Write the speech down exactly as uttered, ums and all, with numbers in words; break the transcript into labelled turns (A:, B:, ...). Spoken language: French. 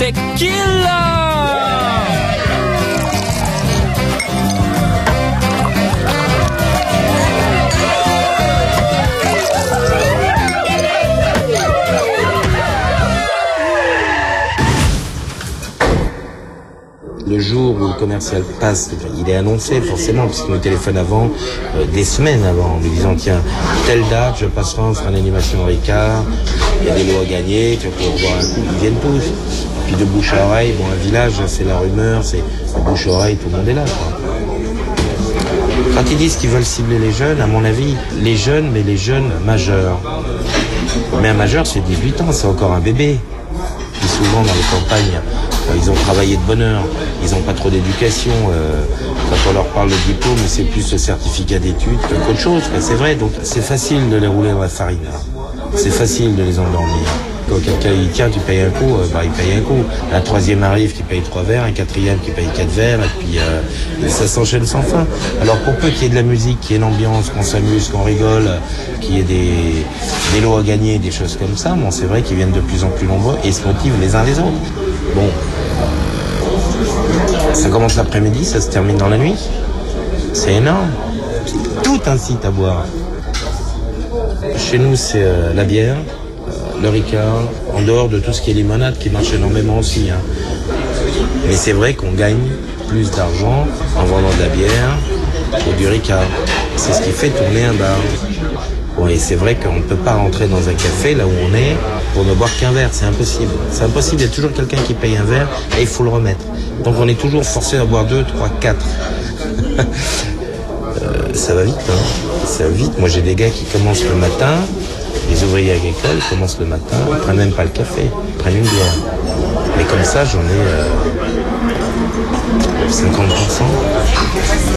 A: Tequila!
B: Le jour où le commercial passe, il est annoncé forcément, puisqu'il me téléphone avant, euh, des semaines avant, en me disant tiens, telle date, je passerai, on fera une animation Ricard, il y a des lots à gagner, tu peux revoir un coup, ils viennent tous. Puis de bouche à oreille, bon, un village, c'est la rumeur, c'est de bouche à oreille, tout le monde est là, quoi. Quand ils disent qu'ils veulent cibler les jeunes, à mon avis, les jeunes, mais les jeunes majeurs. Mais un majeur, c'est dix-huit ans, c'est encore un bébé. Puis souvent, dans les campagnes, ils ont travaillé de bonne heure, ils n'ont pas trop d'éducation. Euh, quand on leur parle de diplôme, c'est plus le certificat d'études qu'autre chose. C'est vrai, donc c'est facile de les rouler dans la farine. C'est facile de les endormir. Quand quelqu'un dit tiens, tu payes un coup, euh, bah il paye un coup. Un troisième arrive qui paye trois verres, un quatrième qui paye quatre verres, et puis euh, ça s'enchaîne sans fin. Alors pour peu qu'il y ait de la musique, qu'il y ait l'ambiance, qu'on s'amuse, qu'on rigole, qu'il y ait des, des lots à gagner, des choses comme ça, bon c'est vrai qu'ils viennent de plus en plus nombreux et se motivent les uns les autres. Bon, ça commence l'après-midi, ça se termine dans la nuit. C'est énorme. Tout incite à boire. Chez nous, c'est euh, la bière, euh, le Ricard, en dehors de tout ce qui est limonade qui marche énormément aussi. Hein. Mais c'est vrai qu'on gagne plus d'argent en vendant de la bière que du Ricard. C'est ce qui fait tourner un bar. Bon, et c'est vrai qu'on ne peut pas rentrer dans un café, là où on est, pour ne boire qu'un verre. C'est impossible. C'est impossible. Il y a toujours quelqu'un qui paye un verre et il faut le remettre. Donc on est toujours forcé à boire deux, trois, quatre. euh, ça va vite, hein. Ça va vite. Moi, j'ai des gars qui commencent le matin, les ouvriers agricoles commencent le matin, ils prennent même pas le café, ils prennent une bière. Mais comme ça, j'en ai euh, cinquante pour cent.